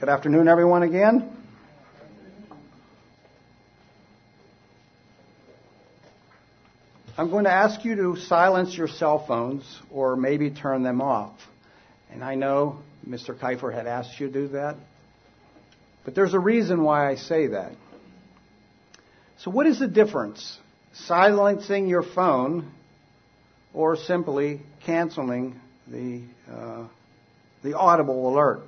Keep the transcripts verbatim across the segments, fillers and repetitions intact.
Good afternoon, everyone, again. I'm going to ask you to silence your cell phones or maybe turn them off. And I know Mister Kiefer had asked you to do that. But there's a reason why I say that. So what is the difference? Silencing your phone or simply canceling the, uh, the audible alert?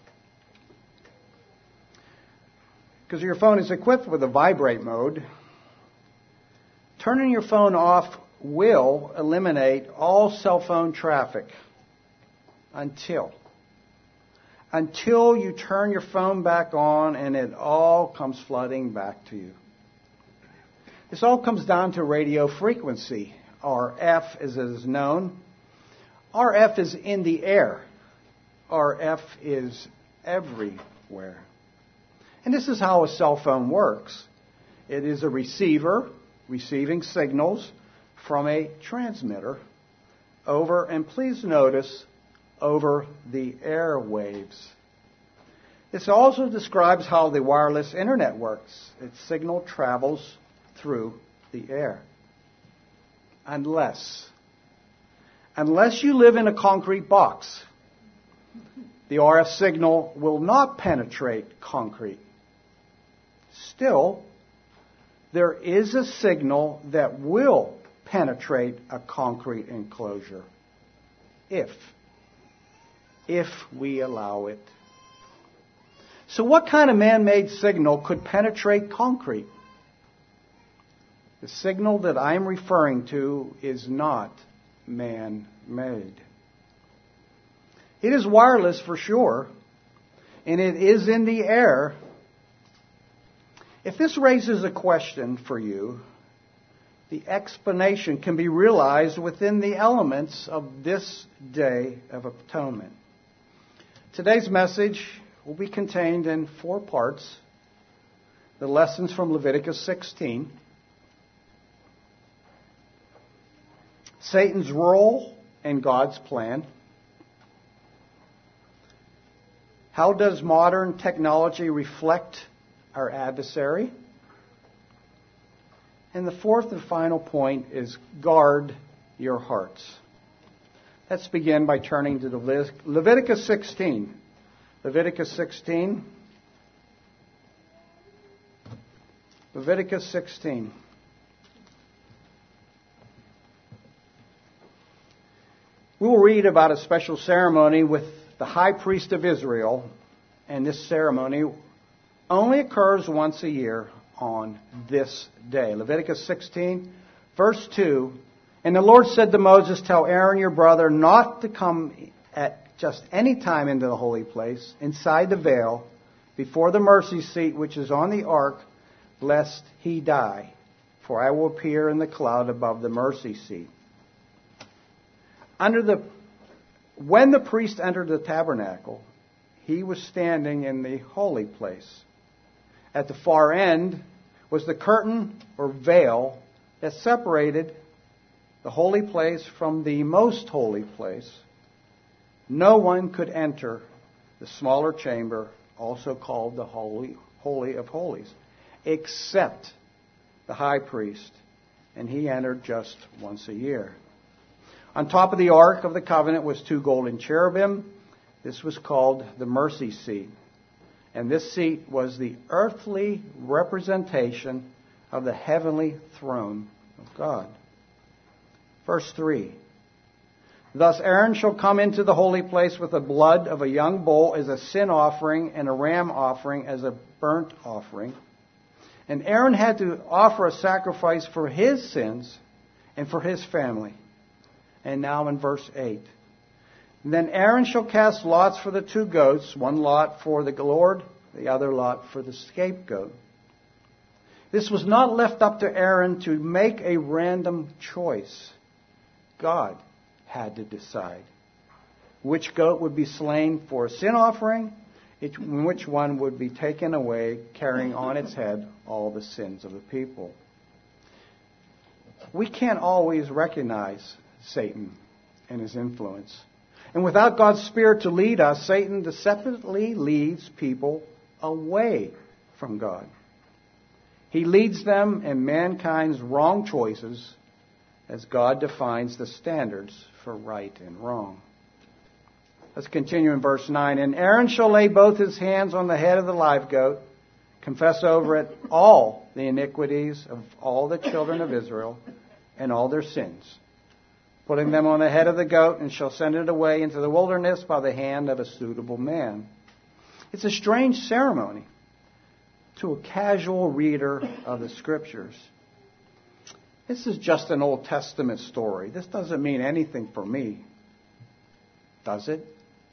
Because your phone is equipped with a vibrate mode. Turning your phone off will eliminate all cell phone traffic until, until you turn your phone back on and it all comes flooding back to you. This all comes down to radio frequency, R F as it is known. R F is in the air. R F is everywhere. And this is how a cell phone works. It is a receiver receiving signals from a transmitter over, and please notice, over the airwaves. This also describes how the wireless internet works. Its signal travels through the air. Unless, unless you live in a concrete box, the R F signal will not penetrate concrete. Still, there is a signal that will penetrate a concrete enclosure if, if we allow it. So what kind of man-made signal could penetrate concrete? The signal that I'm referring to is not man-made. It is wireless for sure, and it is in the air. If this raises a question for you, the explanation can be realized within the elements of this Day of Atonement. Today's message will be contained in four parts. The lessons from Leviticus sixteen. Satan's role in God's plan. How does modern technology reflect our adversary? And the fourth and final point is guard your hearts. Let's begin by turning to the Leviticus sixteen. Leviticus sixteen. Leviticus sixteen. We will read about a special ceremony with the high priest of Israel, and this ceremony only occurs once a year on this day. Leviticus sixteen, verse two. And the Lord said to Moses, tell Aaron your brother not to come at just any time into the holy place, inside the veil, before the mercy seat which is on the ark, lest he die. For I will appear in the cloud above the mercy seat. Under the, when the priest entered the tabernacle, he was standing in the holy place. At the far end was the curtain or veil that separated the holy place from the most holy place. No one could enter the smaller chamber, also called the Holy, Holy of Holies, except the high priest, and he entered just once a year. On top of the Ark of the Covenant was two golden cherubim. This was called the mercy seat. And this seat was the earthly representation of the heavenly throne of God. Verse three. Thus Aaron shall come into the holy place with the blood of a young bull as a sin offering and a ram offering as a burnt offering. And Aaron had to offer a sacrifice for his sins and for his family. And now in verse eight. Then Aaron shall cast lots for the two goats, one lot for the Lord, the other lot for the scapegoat. This was not left up to Aaron to make a random choice. God had to decide which goat would be slain for a sin offering, and which one would be taken away, carrying on its head all the sins of the people. We can't always recognize Satan and his influence. And without God's Spirit to lead us, Satan deceptively leads people away from God. He leads them in mankind's wrong choices as God defines the standards for right and wrong. Let's continue in verse nine. And Aaron shall lay both his hands on the head of the live goat, confess over it all the iniquities of all the children of Israel and all their sins, putting them on the head of the goat, and shall send it away into the wilderness by the hand of a suitable man. It's a strange ceremony to a casual reader of the Scriptures. This is just an Old Testament story. This doesn't mean anything for me, does it?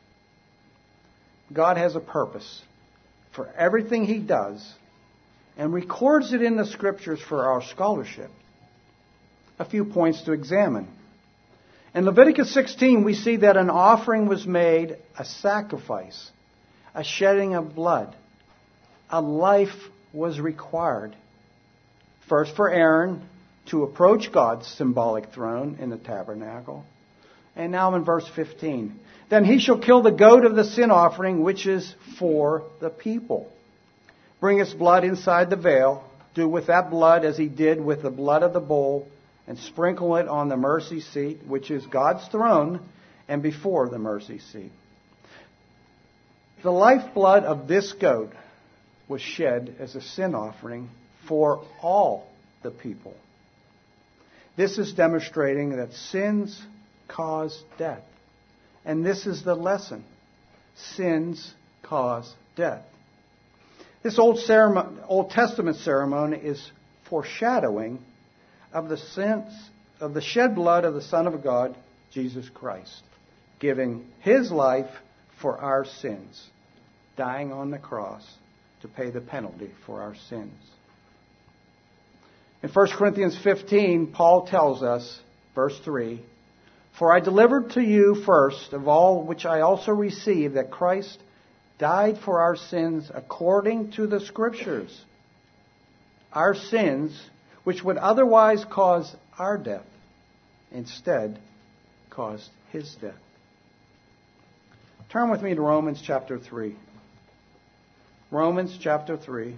God has a purpose for everything He does and records it in the Scriptures for our scholarship. A few points to examine. In Leviticus sixteen, we see that an offering was made, a sacrifice, a shedding of blood. A life was required. First for Aaron to approach God's symbolic throne in the tabernacle. And now in verse fifteen. Then he shall kill the goat of the sin offering, which is for the people. Bring its blood inside the veil. Do with that blood as he did with the blood of the bull, and sprinkle it on the mercy seat, which is God's throne, and before the mercy seat. The lifeblood of this goat was shed as a sin offering for all the people. This is demonstrating that sins cause death. And this is the lesson. Sins cause death. This Old, ceremony, Old Testament ceremony is foreshadowing of the sins, of the shed blood of the Son of God, Jesus Christ, giving His life for our sins, dying on the cross to pay the penalty for our sins. In First Corinthians fifteen, Paul tells us, verse three, For I delivered to you first of all which I also received, that Christ died for our sins according to the Scriptures. Our sins, which would otherwise cause our death, instead caused His death. Turn with me to Romans chapter three. Romans chapter three.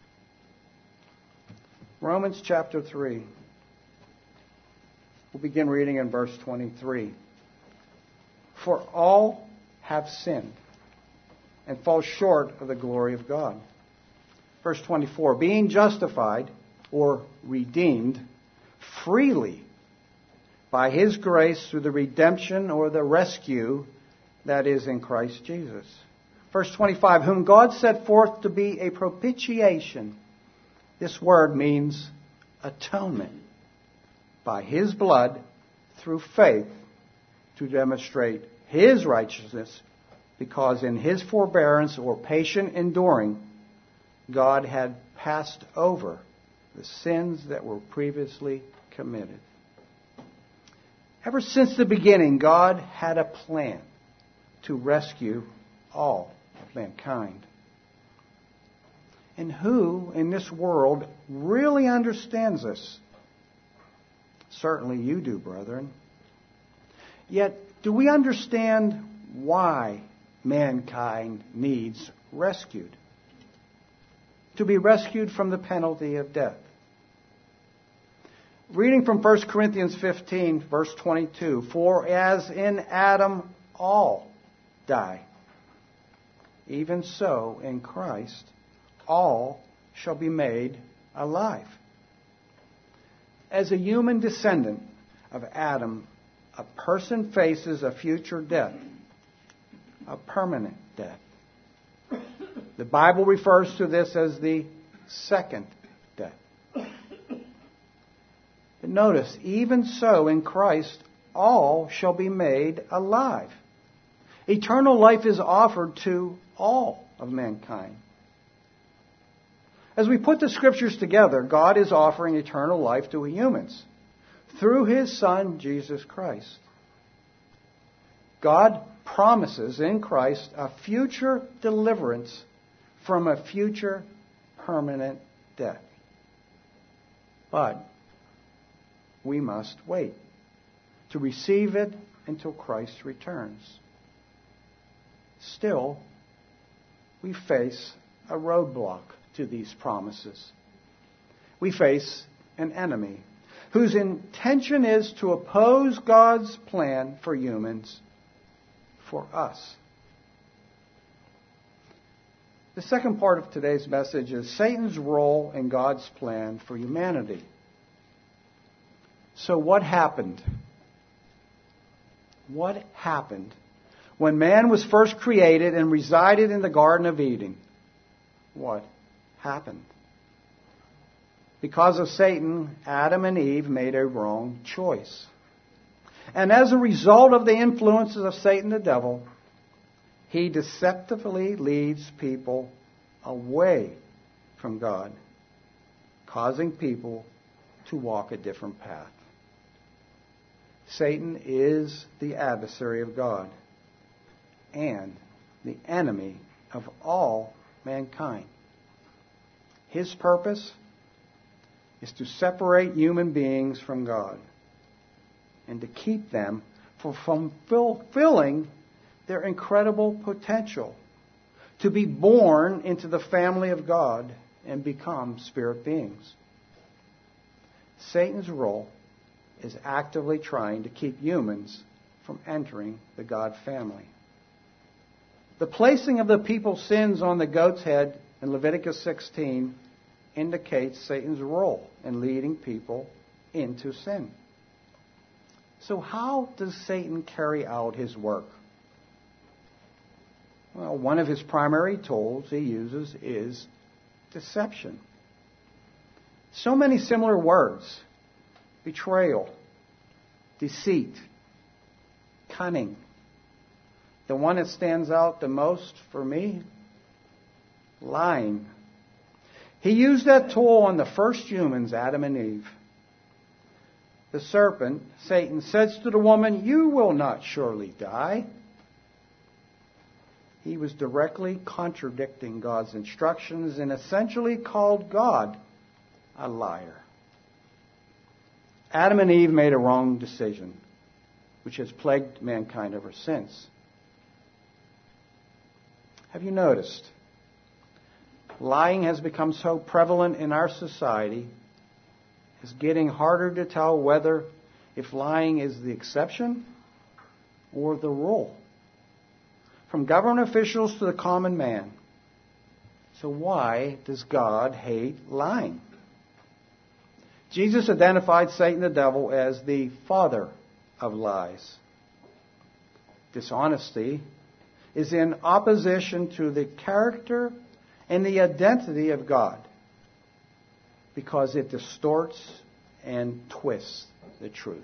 Romans chapter three. We'll begin reading in verse twenty-three. For all have sinned and fall short of the glory of God. Verse twenty-four. Being justified or redeemed freely by His grace through the redemption or the rescue that is in Christ Jesus. Verse twenty-five. Whom God set forth to be a propitiation. This word means atonement. By His blood through faith to demonstrate His righteousness, because in His forbearance or patient enduring, God had passed over the sins that were previously committed. Ever since the beginning, God had a plan to rescue all of mankind. And who in this world really understands this? Certainly you do, brethren. Yet, do we understand why mankind needs rescued? To be rescued from the penalty of death. Reading from First Corinthians fifteen, verse twenty-two. For as in Adam all die, even so in Christ all shall be made alive. As a human descendant of Adam, a person faces a future death, a permanent death. The Bible refers to this as the second death. But notice, even so in Christ, all shall be made alive. Eternal life is offered to all of mankind. As we put the Scriptures together, God is offering eternal life to humans through His Son, Jesus Christ. God promises in Christ a future deliverance from a future permanent death. But we must wait to receive it until Christ returns. Still, we face a roadblock to these promises. We face an enemy whose intention is to oppose God's plan for humans, for us. The second part of today's message is Satan's role in God's plan for humanity. So what happened? What happened when man was first created and resided in the Garden of Eden? What happened? Because of Satan, Adam and Eve made a wrong choice. And as a result of the influences of Satan the devil, he deceptively leads people away from God, causing people to walk a different path. Satan is the adversary of God and the enemy of all mankind. His purpose is to separate human beings from God and to keep them from fulfilling their incredible potential to be born into the family of God and become spirit beings. Satan's role is actively trying to keep humans from entering the God family. The placing of the people's sins on the goat's head in Leviticus sixteen indicates Satan's role in leading people into sin. So how does Satan carry out his work? Well, one of his primary tools he uses is deception. So many similar words: betrayal, deceit, cunning. The one that stands out the most for me, lying. He used that tool on the first humans, Adam and Eve. The serpent, Satan, says to the woman, "You will not surely die." He was directly contradicting God's instructions and essentially called God a liar. Adam and Eve made a wrong decision, which has plagued mankind ever since. Have you noticed? Lying has become so prevalent in our society, it's getting harder to tell whether if lying is the exception or the rule. From government officials to the common man. So why does God hate lying? Jesus identified Satan the devil as the father of lies. Dishonesty is in opposition to the character and the identity of God because it distorts and twists the truth.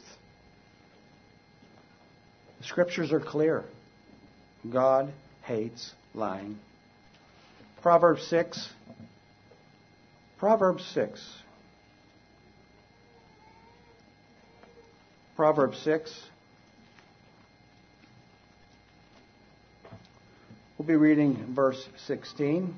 The scriptures are clear. God hates lying. Proverbs six. Proverbs six. Proverbs six. We'll be reading verse sixteen.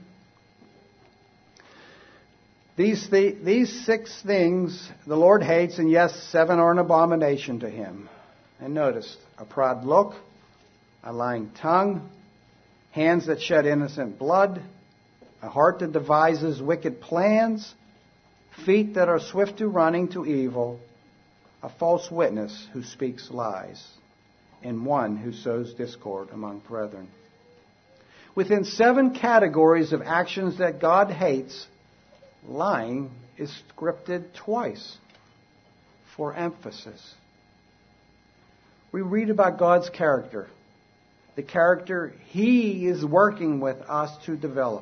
These, th- these six things the Lord hates, and yes, seven are an abomination to him. And notice, a proud look, a lying tongue, hands that shed innocent blood, a heart that devises wicked plans, feet that are swift to running to evil, a false witness who speaks lies, and one who sows discord among brethren. Within seven categories of actions that God hates, lying is scripted twice for emphasis. We read about God's character, the character He is working with us to develop.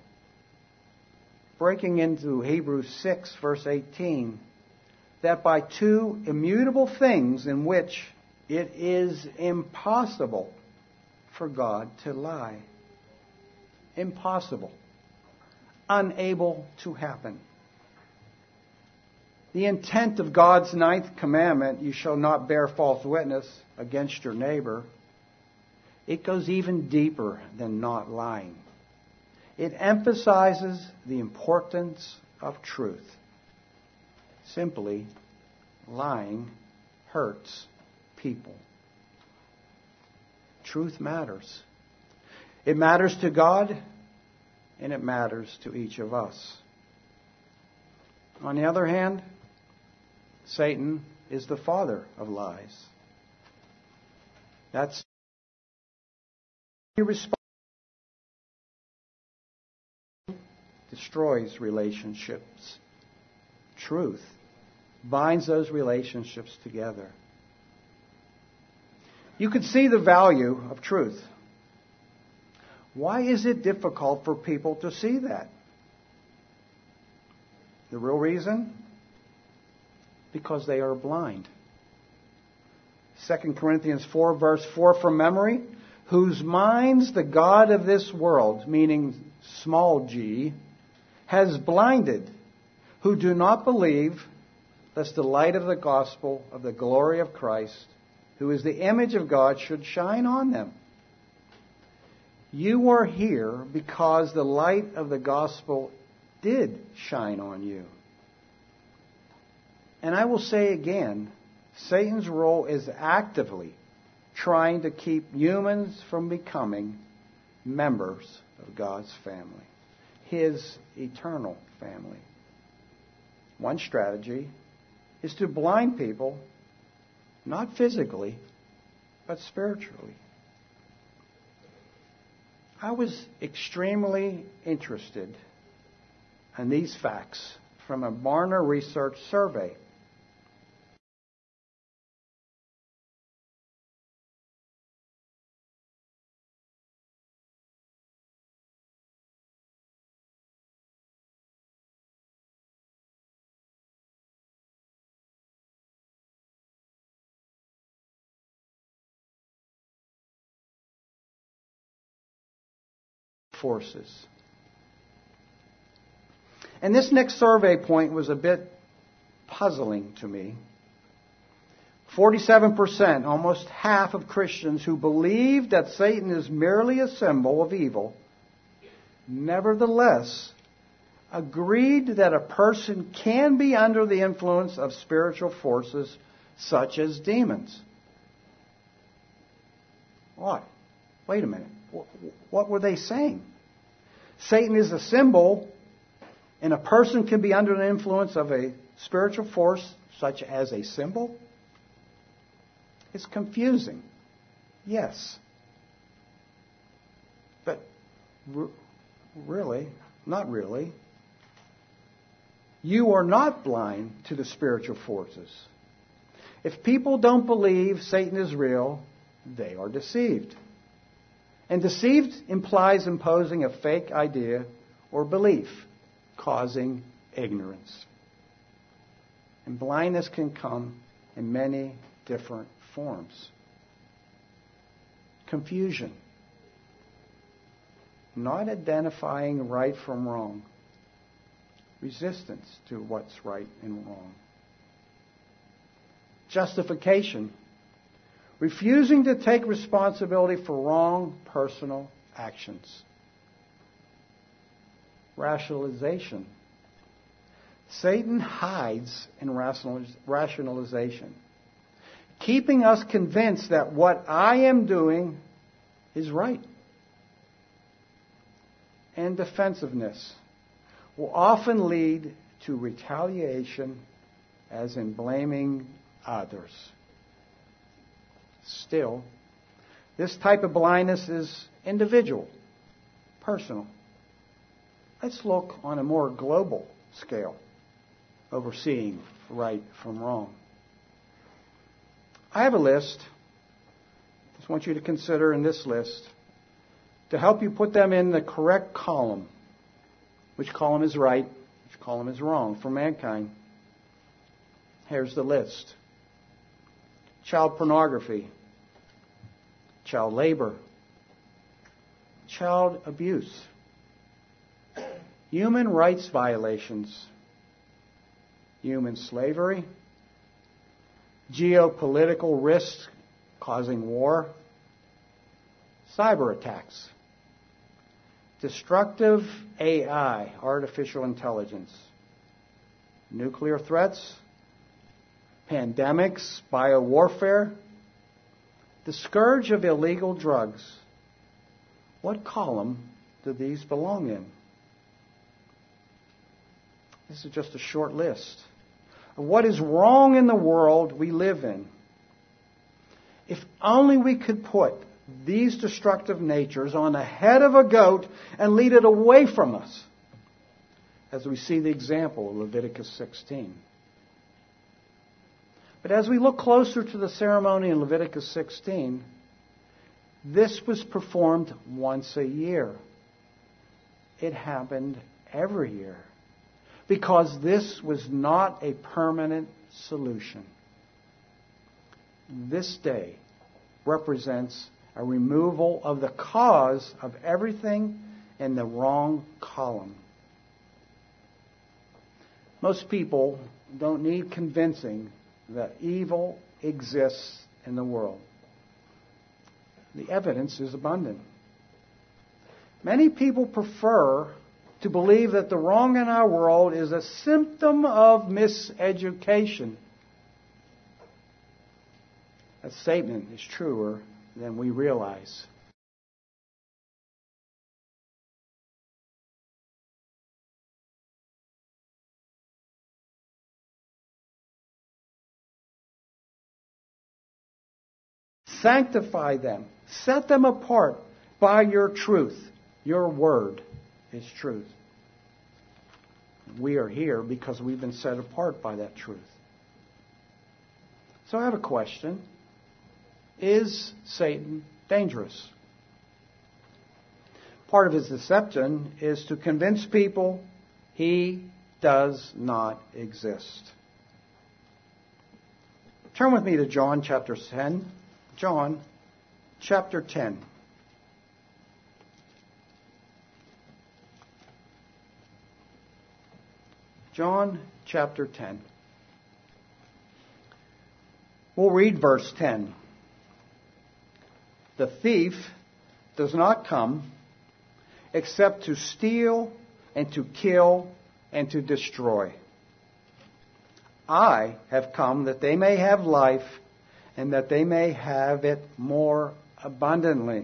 Breaking into Hebrews six, verse eighteen, that by two immutable things in which it is impossible for God to lie. Impossible. Unable to happen. The intent of God's ninth commandment, you shall not bear false witness against your neighbor, it goes even deeper than not lying. It emphasizes the importance of truth. Simply, lying hurts people. Truth matters. It matters to God, and it matters to each of us. On the other hand, Satan is the father of lies. That's he responds, destroys relationships. Truth binds those relationships together. You can see the value of truth. Why is it difficult for people to see that? The real reason? Because they are blind. Second Corinthians four, verse four from memory. Whose minds the God of this world, meaning small g, has blinded, who do not believe, lest the light of the gospel of the glory of Christ, who is the image of God, should shine on them. You are here because the light of the gospel did shine on you. And I will say again, Satan's role is actively trying to keep humans from becoming members of God's family, His eternal family. One strategy is to blind people, not physically, but spiritually. I was extremely interested in these facts from a Barna Research survey. Forces. And this next survey point was a bit puzzling to me. forty-seven percent, almost half of Christians who believe that Satan is merely a symbol of evil, nevertheless agreed that a person can be under the influence of spiritual forces such as demons. What? Wait a minute. What were they saying? Satan is a symbol, and a person can be under the influence of a spiritual force such as a symbol? It's confusing. Yes. But r- really, not really. You are not blind to the spiritual forces. If people don't believe Satan is real, they are deceived. And deceived implies imposing a fake idea or belief, causing ignorance. And blindness can come in many different forms. Confusion. Not identifying right from wrong. Resistance to what's right and wrong. Justification. Refusing to take responsibility for wrong personal actions. Rationalization. Satan hides in rationalization, keeping us convinced that what I am doing is right. And defensiveness will often lead to retaliation, as in blaming others. Still, this type of blindness is individual, personal. Let's look on a more global scale, overseeing right from wrong. I have a list. I just want you to consider in this list to help you put them in the correct column. Which column is right, which column is wrong for mankind. Here's the list. Child pornography, child labor, child abuse, human rights violations, human slavery, geopolitical risks causing war, cyber attacks, destructive A I, artificial intelligence, nuclear threats, pandemics, biowarfare, the scourge of illegal drugs, What column do these belong in? This is just a short list of what is wrong in the world we live in. If only we could put these destructive natures on the head of a goat and lead it away from us, as we see the example of Leviticus sixteen. But as we look closer to the ceremony in Leviticus sixteen, this was performed once a year. It happened every year because this was not a permanent solution. This day represents a removal of the cause of everything in the wrong column. Most people don't need convincing that evil exists in the world. The evidence is abundant. Many people prefer to believe that the wrong in our world is a symptom of miseducation. That statement is truer than we realize. Sanctify them. Set them apart by your truth. Your word is truth. We are here because we've been set apart by that truth. So I have a question. Is Satan dangerous? Part of his deception is to convince people he does not exist. Turn with me to John chapter ten. John chapter ten. John chapter ten. We'll read verse ten. The thief does not come except to steal and to kill and to destroy. I have come that they may have life and that they may have it more abundantly.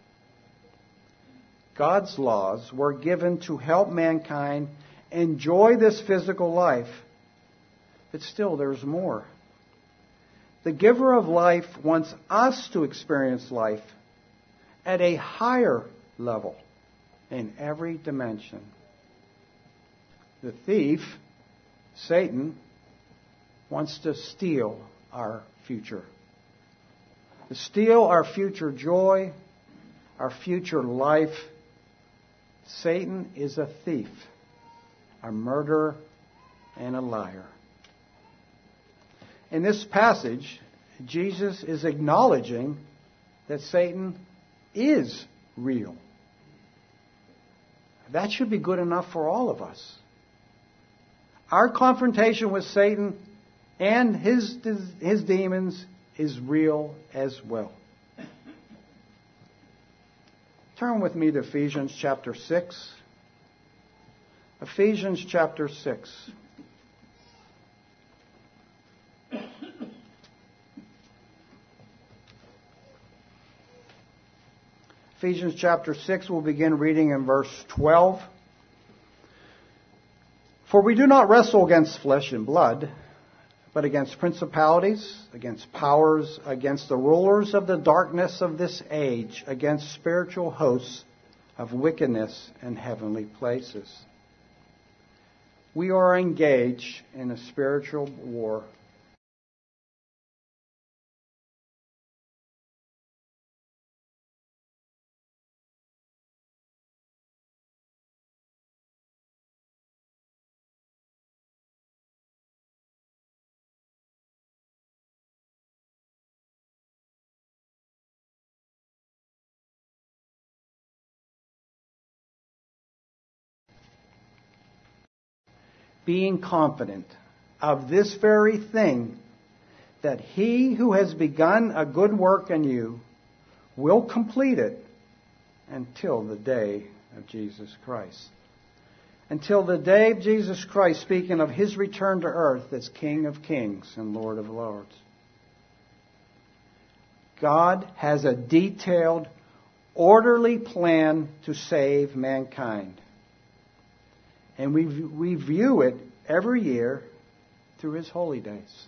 God's laws were given to help mankind enjoy this physical life. But still, there's more. The giver of life wants us to experience life at a higher level in every dimension. The thief, Satan, wants to steal our future. To steal our future joy, our future life. Satan is a thief, a murderer, and a liar. In this passage, Jesus is acknowledging that Satan is real. That should be good enough for all of us. Our confrontation with Satan and his, his demons is real as well. Turn with me to Ephesians chapter six. Ephesians chapter six. Ephesians chapter six, we'll begin reading in verse twelve. For we do not wrestle against flesh and blood, but against principalities, against powers, against the rulers of the darkness of this age, against spiritual hosts of wickedness in heavenly places. We are engaged in a spiritual war. Being confident of this very thing, that he who has begun a good work in you will complete it until the day of Jesus Christ. Until the day of Jesus Christ, speaking of his return to earth as King of Kings and Lord of Lords. God has a detailed orderly plan to save mankind. And we, we view it every year through His holy days.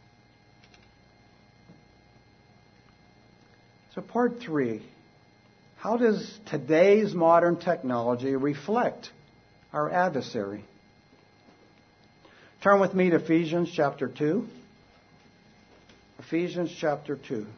So part three, how does today's modern technology reflect our adversary? Turn with me to Ephesians chapter two. Ephesians chapter two.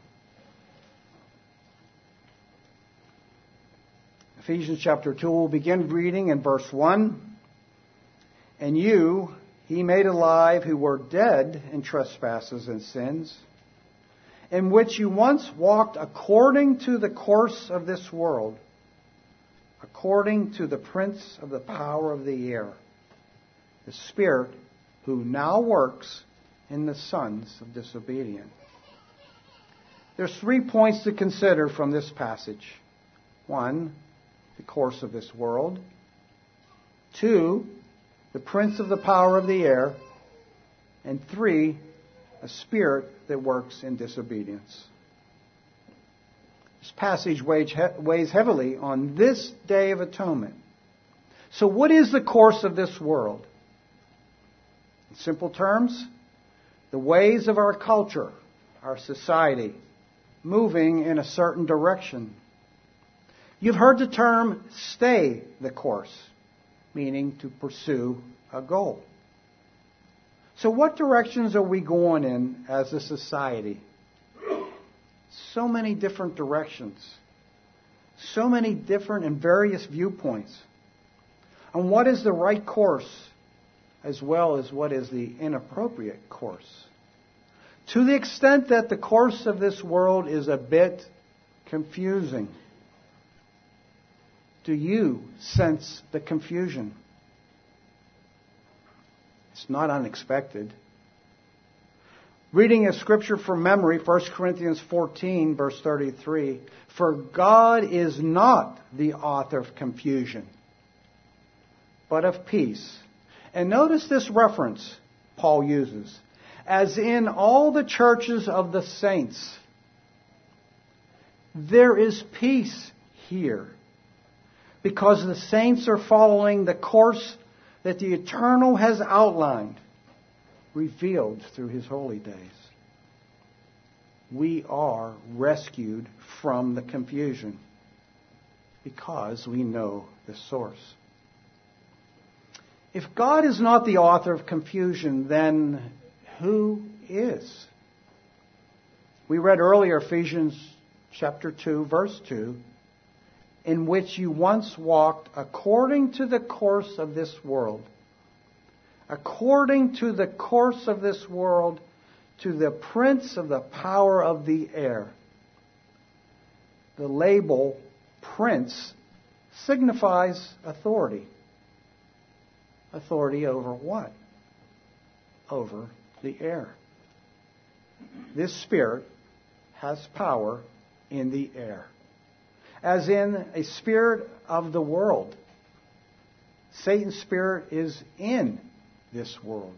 Ephesians chapter two, we'll begin reading in verse one. And you He made alive who were dead in trespasses and sins, in which you once walked according to the course of this world, according to the prince of the power of the air, the Spirit who now works in the sons of disobedience. There's three points to consider from this passage. One, the course of this world. Two, the prince of the power of the air. And three, a spirit that works in disobedience. This passage weighs heavily on this Day of Atonement. So what is the course of this world? In simple terms, the ways of our culture, our society, moving in a certain direction. You've heard the term stay the course, meaning to pursue a goal. So what directions are we going in as a society? So many different directions. So many different and various viewpoints. And what is the right course as well as what is the inappropriate course? To the extent that the course of this world is a bit confusing. Do you sense the confusion? It's not unexpected. Reading a scripture from memory, First Corinthians fourteen, verse thirty-three. For God is not the author of confusion, but of peace. And notice this reference Paul uses. As in all the churches of the saints, there is peace here. Because the saints are following the course that the Eternal has outlined, revealed through His holy days. We are rescued from the confusion because we know the source. If God is not the author of confusion, then who is? We read earlier Ephesians chapter two, verse two, in which you once walked according to the course of this world. According to the course of this world, to the prince of the power of the air. The label prince signifies authority. Authority over what? Over the air. This spirit has power in the air. As in a spirit of the world. Satan's spirit is in this world.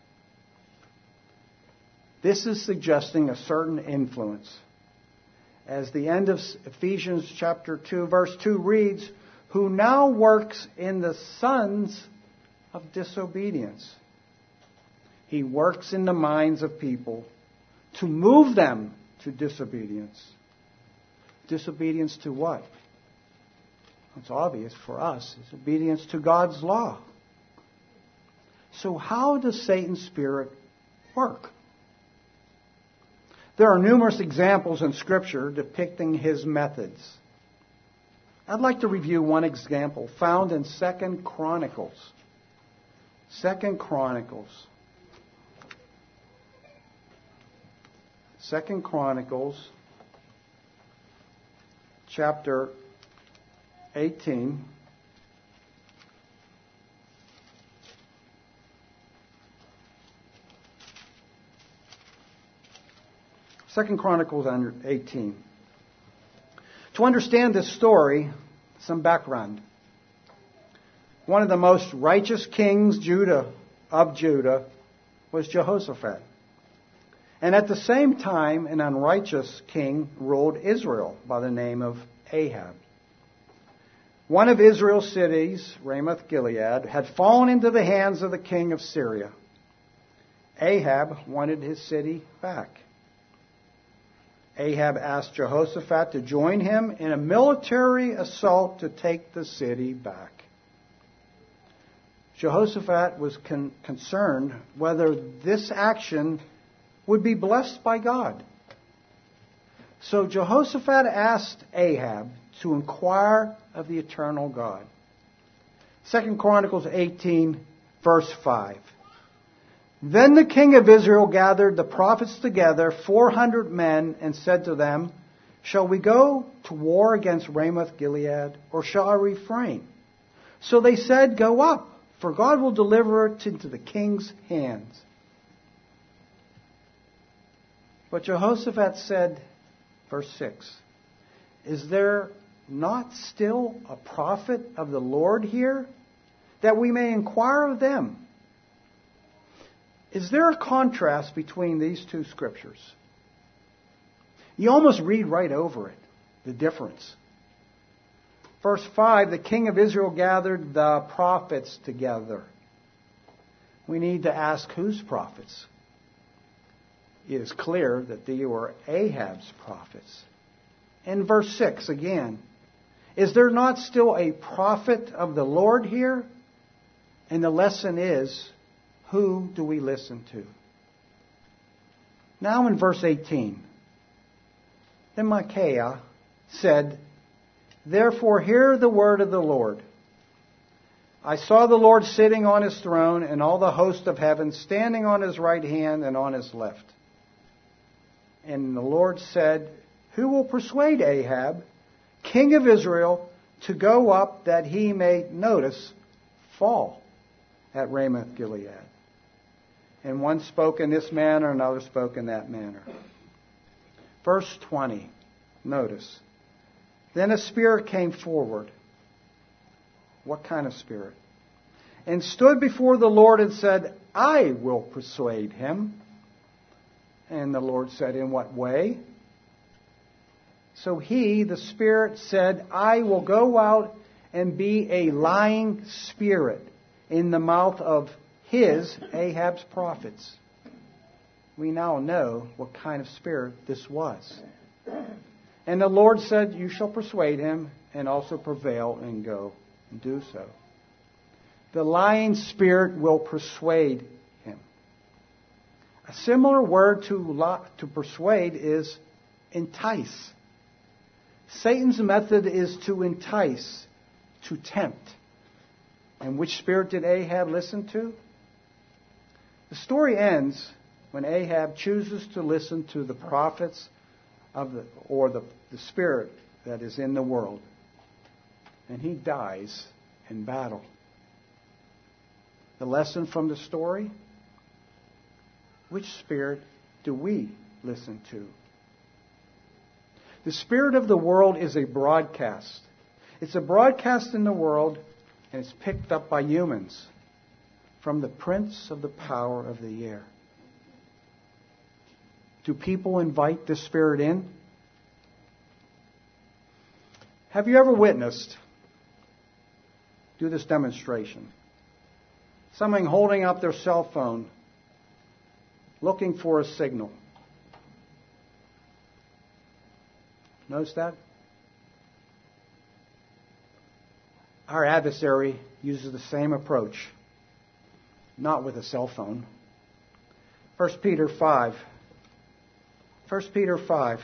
This is suggesting a certain influence. As the end of Ephesians chapter two, verse two reads, who now works in the sons of disobedience. He works in the minds of people to move them to disobedience. Disobedience to what? It's obvious for us. It's obedience to God's law. So how does Satan's spirit work? There are numerous examples in Scripture depicting his methods. I'd like to review one example found in Second Chronicles. Second Chronicles. Second Chronicles, chapter eighteen. Second Chronicles eighteen. To understand this story, some background. One of the most righteous kings Judah of Judah was Jehoshaphat. And at the same time, an unrighteous king ruled Israel by the name of Ahab. One of Israel's cities, Ramoth-Gilead, had fallen into the hands of the king of Syria. Ahab wanted his city back. Ahab asked Jehoshaphat to join him in a military assault to take the city back. Jehoshaphat was con- concerned whether this action would be blessed by God. So Jehoshaphat asked Ahab to inquire of the eternal God. Second Chronicles eighteen, verse five. Then the king of Israel gathered the prophets together, four hundred men, and said to them, "Shall we go to war against Ramoth-Gilead, or shall I refrain?" So they said, "Go up, for God will deliver it into the king's hands." But Jehoshaphat said, verse six, "Is there not still a prophet of the Lord here, that we may inquire of them?" Is there a contrast between these two scriptures? You almost read right over it, the difference. Verse five, the king of Israel gathered the prophets together. We need to ask whose prophets? It is clear that they were Ahab's prophets. In verse six again, is there not still a prophet of the Lord here? And the lesson is, who do we listen to? Now in verse eighteen, then Micaiah said, "Therefore hear the word of the Lord. I saw the Lord sitting on his throne, and all the host of heaven standing on his right hand and on his left. And the Lord said, who will persuade Ahab, king of Israel, to go up that he may, notice, fall at Ramoth-Gilead? And one spoke in this manner, another spoke in that manner." Verse twenty, notice. Then a spirit came forward. What kind of spirit? And stood before the Lord and said, "I will persuade him." And the Lord said, "In what way?" So he, the Spirit, said, "I will go out and be a lying spirit in the mouth of his, Ahab's prophets." We now know what kind of spirit this was. And the Lord said, "You shall persuade him and also prevail and go and do so." The lying spirit will persuade him. A similar word to, lie, to persuade is entice. Satan's method is to entice, to tempt. And which spirit did Ahab listen to? The story ends when Ahab chooses to listen to the prophets of the, or the, the spirit that is in the world. And he dies in battle. The lesson from the story? Which spirit do we listen to? The spirit of the world is a broadcast. It's a broadcast in the world, and it's picked up by humans from the prince of the power of the air. Do people invite this spirit in? Have you ever witnessed, do this demonstration, someone holding up their cell phone looking for a signal? Notice that? Our adversary uses the same approach, not with a cell phone. First Peter five. First Peter five.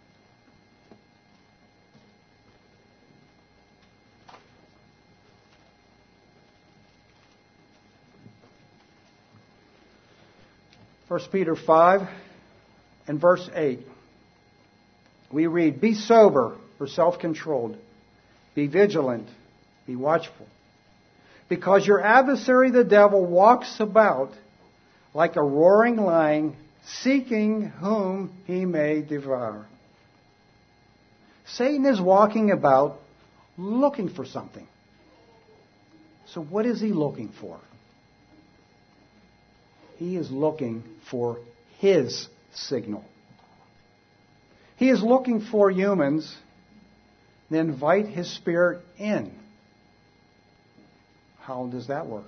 First Peter five and verse eight. We read, "Be sober," or self-controlled. "Be vigilant," be watchful. "Because your adversary the devil walks about like a roaring lion, seeking whom he may devour." Satan is walking about looking for something. So what is he looking for? He is looking for his signal. He is looking for humans then invite his spirit in. How does that work?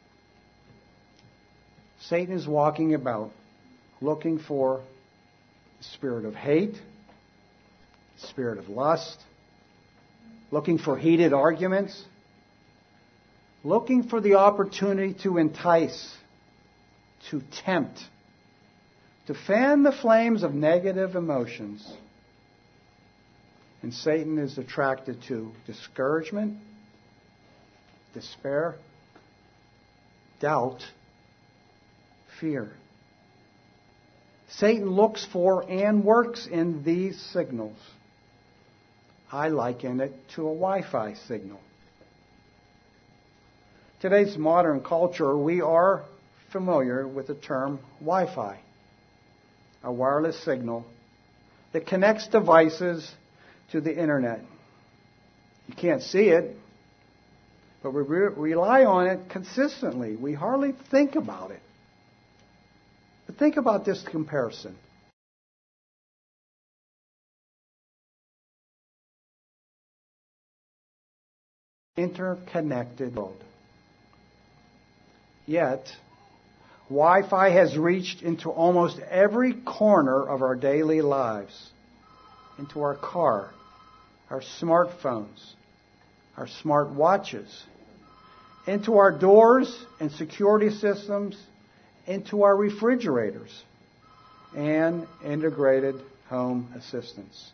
Satan is walking about looking for the spirit of hate, the spirit of lust, looking for heated arguments, looking for the opportunity to entice, to tempt, to fan the flames of negative emotions. And Satan is attracted to discouragement, despair, doubt, fear. Satan looks for and works in these signals. I liken it to a Wi-Fi signal. Today's modern culture, we are familiar with the term Wi-Fi, a wireless signal that connects devices to the internet. You can't see it, but we re- rely on it consistently. We hardly think about it. But think about this comparison. Interconnected world. Yet, Wi-Fi has reached into almost every corner of our daily lives, into our car, our smartphones, our smart watches, into our doors and security systems, into our refrigerators and integrated home assistants.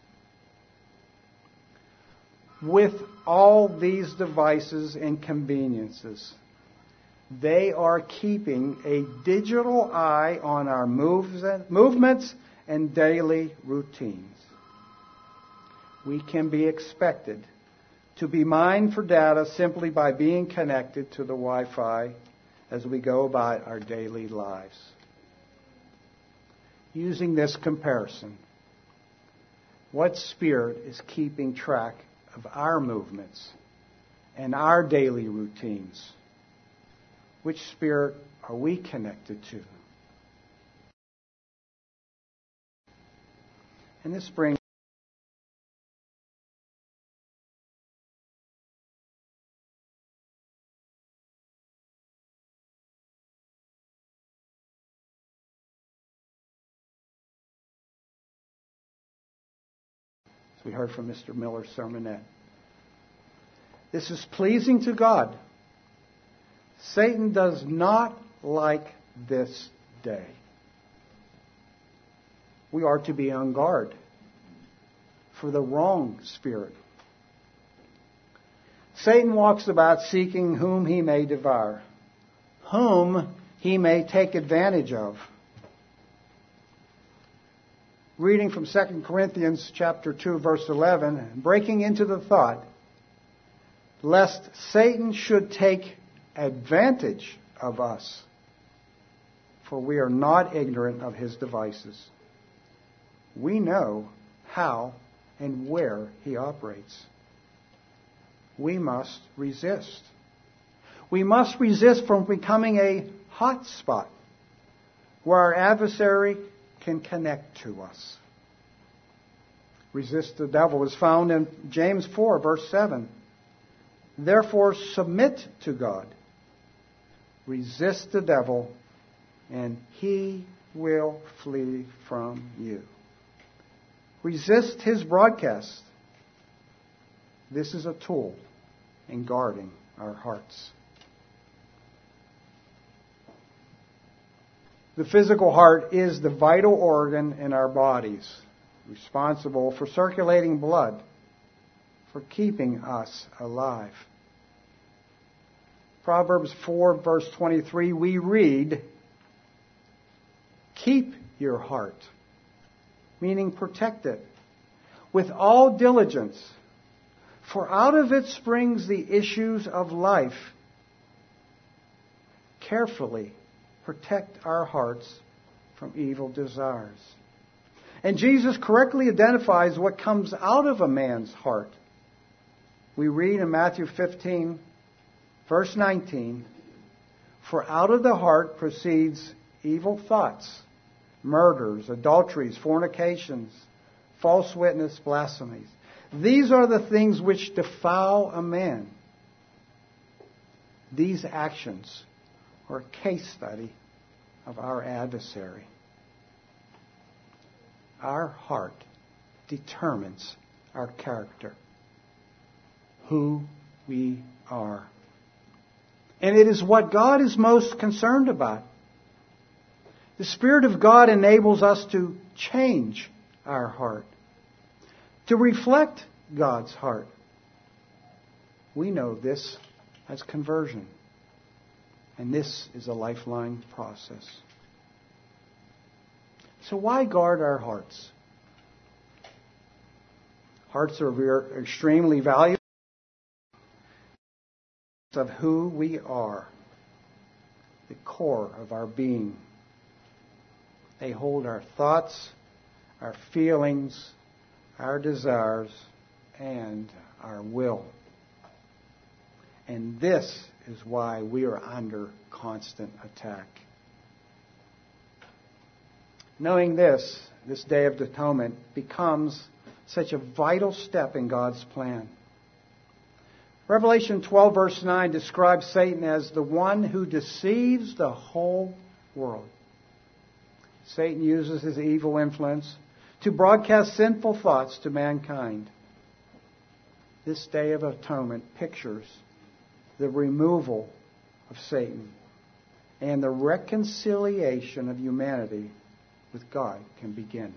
With all these devices and conveniences, they are keeping a digital eye on our moves, movements and daily routines. We can be expected to be mined for data simply by being connected to the Wi-Fi as we go about our daily lives. Using this comparison, what spirit is keeping track of our movements and our daily routines? Which spirit are we connected to? And this brings we heard from Mister Miller's sermonette. This is pleasing to God. Satan does not like this day. We are to be on guard for the wrong spirit. Satan walks about seeking whom he may devour, whom he may take advantage of. Reading from Second Corinthians chapter two, verse eleven, breaking into the thought, lest Satan should take advantage of us, for we are not ignorant of his devices. We know how and where he operates. We must resist. We must resist from becoming a hot spot where our adversary can connect to us. Resist the devil is found in James four, verse seven. Therefore, submit to God. Resist the devil, and he will flee from you. Resist his broadcast. This is a tool in guarding our hearts. The physical heart is the vital organ in our bodies, responsible for circulating blood, for keeping us alive. Proverbs four, verse twenty-three, we read, keep your heart, meaning protect it, with all diligence, for out of it springs the issues of life. Carefully protect our hearts from evil desires. And Jesus correctly identifies what comes out of a man's heart. We read in Matthew fifteen, verse nineteen, for out of the heart proceeds evil thoughts, murders, adulteries, fornications, false witness, blasphemies. These are the things which defile a man. These actions are a case study of our adversary. Our heart determines our character, who we are. And it is what God is most concerned about. The Spirit of God enables us to change our heart, to reflect God's heart. We know this as conversion. And this is a lifelong process. So why guard our hearts? Hearts are very, extremely valuable of who we are, the core of our being. They hold our thoughts, our feelings, our desires, and our will. And this is why we are under constant attack. Knowing this, this Day of Atonement becomes such a vital step in God's plan. Revelation twelve verse nine describes Satan as the one who deceives the whole world. Satan uses his evil influence to broadcast sinful thoughts to mankind. This Day of Atonement pictures the removal of Satan and the reconciliation of humanity with God can begin.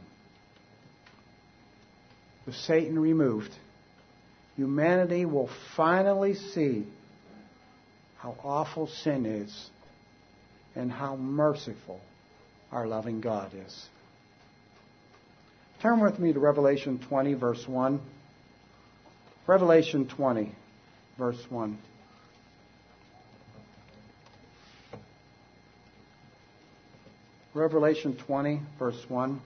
With Satan removed, humanity will finally see how awful sin is and how merciful our loving God is. Turn with me to Revelation twenty, verse one. Revelation twenty, verse one. Revelation twenty, verse one.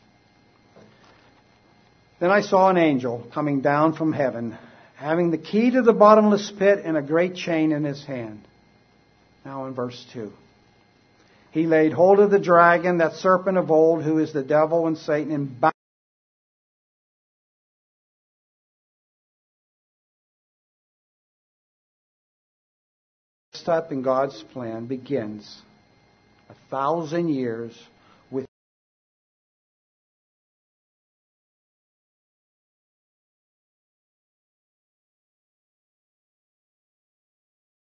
Then I saw an angel coming down from heaven, having the key to the bottomless pit and a great chain in his hand. Now in verse two. He laid hold of the dragon, that serpent of old, who is the devil and Satan, and bound step in God's plan begins a thousand years